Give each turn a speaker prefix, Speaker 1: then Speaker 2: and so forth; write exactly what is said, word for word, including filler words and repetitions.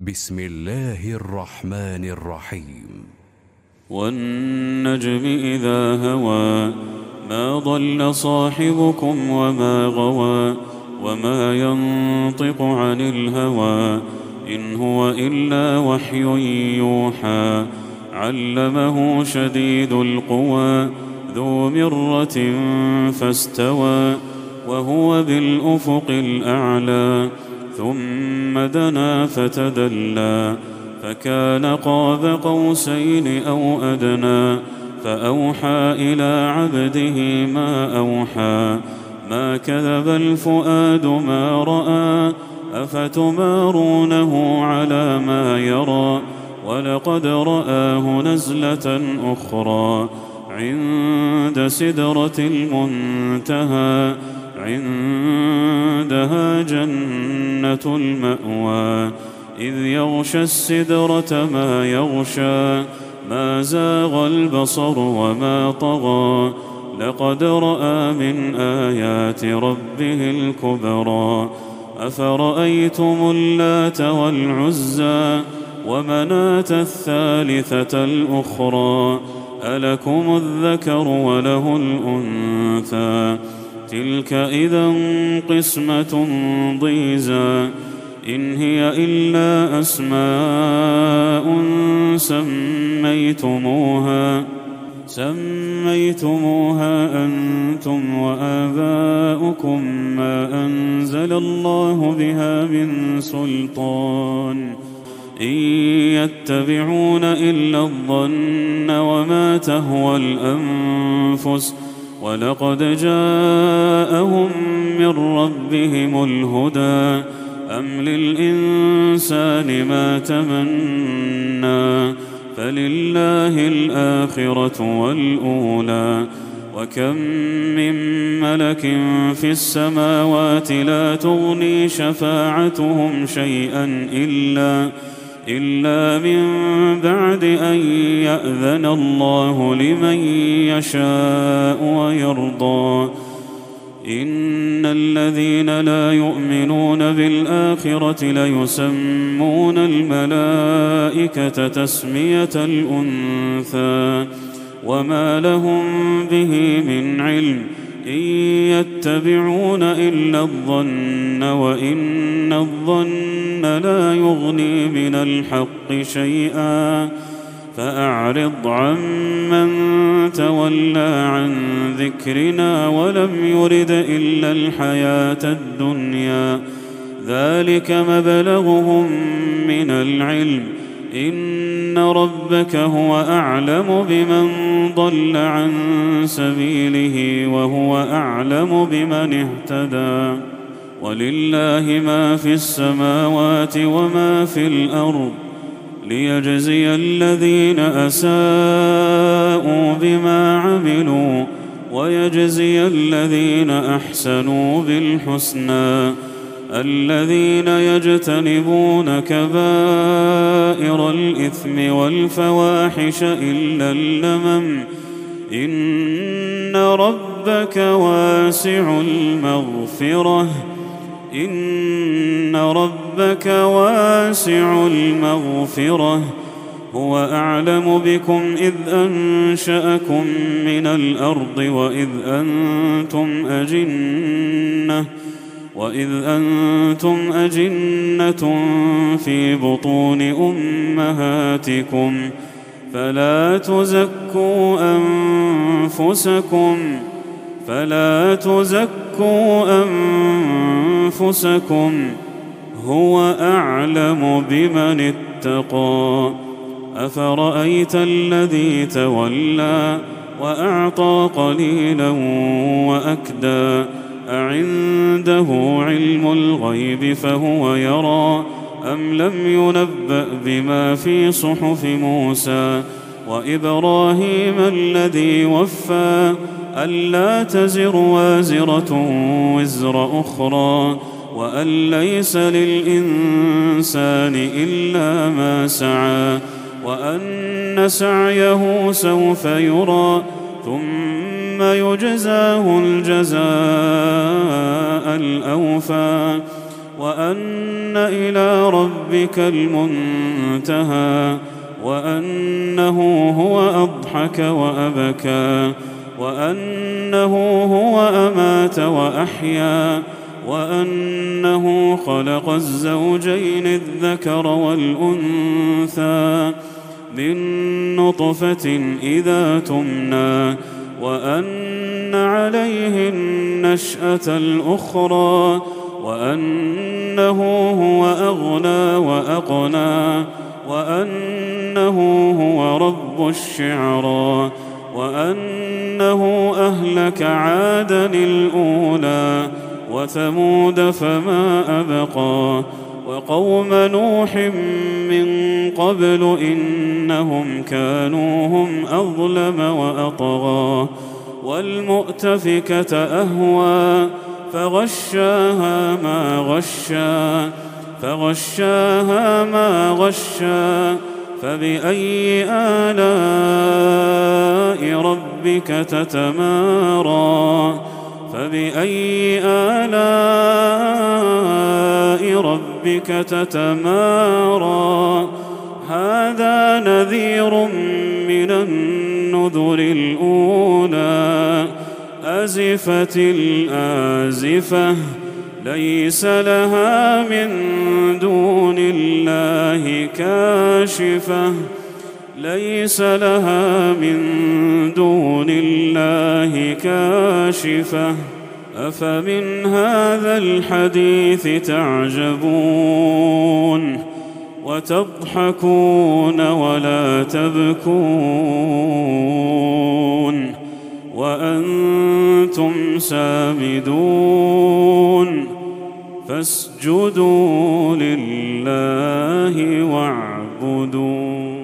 Speaker 1: بسم الله الرحمن الرحيم.
Speaker 2: والنجم إذا هوى ما ضل صاحبكم وما غوى وما ينطق عن الهوى إن هو إلا وحي يوحى علمه شديد القوى ذو مرة فاستوى وهو بالأفق الأعلى ثم دنا فتدلى فكان قاب قوسين أو أدنى فأوحى إلى عبده ما أوحى ما كذب الفؤاد ما رأى أفتمارونه على ما يرى ولقد رآه نزلة أخرى عند سدرة المنتهى عندها جنة المأوى إذ يغشى السدرة ما يغشى ما زاغ البصر وما طغى لقد رأى من آيات ربه الكبرى أفرأيتم اللات والعزى ومناة الثالثة الأخرى ألكم الذكر وله الأنثى تلك إذا قسمة ضيزى إن هي إلا أسماء سميتموها سميتموها أنتم وآباؤكم ما أنزل الله بها من سلطان إن يتبعون إلا الظن وما تهوى الأنفس ولقد جاءهم من ربهم الهدى أم للإنسان ما تمنى فلله الآخرة والأولى وكم من ملك في السماوات لا تغني شفاعتهم شيئا إلا إلا من بعد أن يأذن الله لمن يشاء ويرضى إن الذين لا يؤمنون بالآخرة ليسمون الملائكة تسمية الأنثى وما لهم به من علم إن يتبعون إلا الظن وإن الظن لا يغني من الحق شيئا فأعرض عمن تولى عن ذكرنا ولم يرد إلا الحياة الدنيا ذلك مبلغهم من العلم إن ربك هو أعلم بمن ضل عن سبيله وهو أعلم بمن اهتدى ولله ما في السماوات وما في الأرض ليجزي الذين أساءوا بما عملوا ويجزي الذين أحسنوا بالحسنى الذين يجتنبون كبائر الإثم والفواحش إلا اللمم إن ربك واسع المغفرة إن ربك واسع المغفرة هو أعلم بكم إذ أنشأكم من الأرض وإذ أنتم أجنة وإذ أنتم أجنة في بطون أمهاتكم فلا تزكوا أنفسكم فلا تزكوا أنفسكم هو أعلم بمن اتقى أفرأيت الذي تولى وأعطى قليلا وأكدى أعنده علم الغيب فهو يرى أم لم ينبأ بما في صحف موسى وإبراهيم الذي وفى ألا تزر وازرة وزر أخرى وأن ليس للإنسان إلا ما سعى وأن سعيه سوف يرى ثم يجزاه الجزاء الأوفى وأن إلى ربك المنتهى وأنه هو أضحك وأبكى وأنه هو أمات وأحيا وأنه خلق الزوجين الذكر والأنثى من نطفة إذا تمنى وأن عليه النشأة الأخرى وأنه هو أغنى وأقنى وأنه هو رب الشعرى وأنه أهلك عادا الأولى وثمود فما أبقى وقوم نوح من قبل إنهم كانوا هم أظلم وأطغى والمؤتفكة أهوى فغشاها ما غشا فغشاها ما غشا فبأي آلاء ربك تتمارى فبأي آلاء ربك تتمارى هذا نذير من النذر الأولى أزفت الآزفة ليس لها من دون الله كاشفة ليس لها من دون الله كاشفة أفمن هذا الحديث تعجبون وتضحكون ولا تبكون وأنتم سامدون فاسجدوا لله واعبدوا.